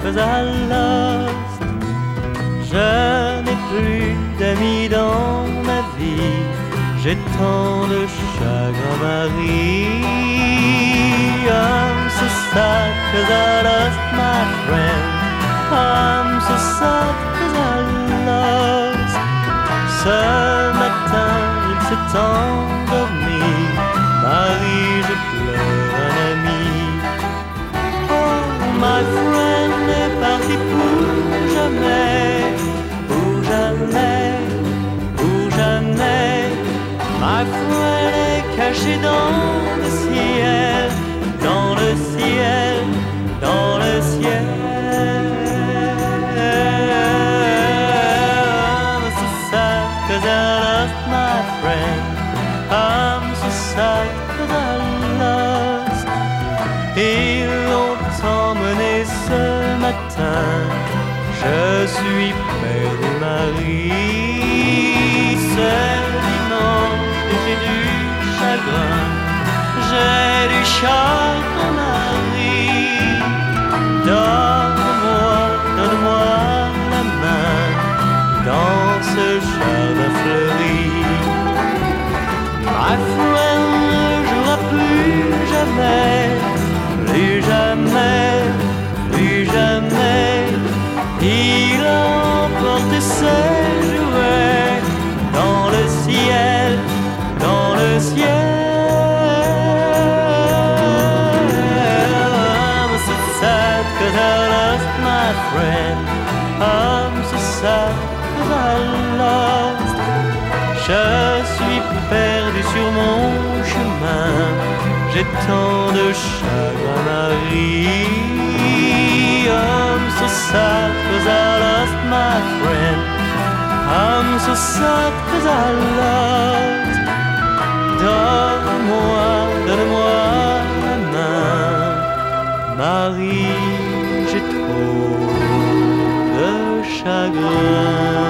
'cause I lost. Je n'ai plus d'amis dans ma vie, j'ai tant de chagrin, Marie. I'm so sad 'cause I lost my friend. I'm so sad 'cause I lost. Ce matin, il s'est endormi. Marie, je pleure un ami. Oh, my friend est parti pour jamais, pour jamais, pour jamais. My friend est caché dans le ciel, dans le ciel, dans le ciel. I'm so sad 'cause I lost my friend. I'm so sad 'cause I lost. Ils l'ont emmené ce matin. Je suis perdu, Marie. C'est dimanche et j'ai du chagrin. J'ai du chagrin, Marie. Donne-moi, donne-moi la main dans ce jardin fleuri. My friend ne jouera plus jamais, plus jamais, plus jamais. Il a emporté ses jouets dans le ciel, dans le ciel. I'm so sad 'cause I lost my friend. I'm so sad 'cause I lost. Je suis perdu sur mon chemin, j'ai tant de chagrin, Marie. I'm so sad 'cause I lost my friend. I'm so sad 'cause I lost. Donne-moi, donne-moi la main, Marie, j'ai trop de chagrin.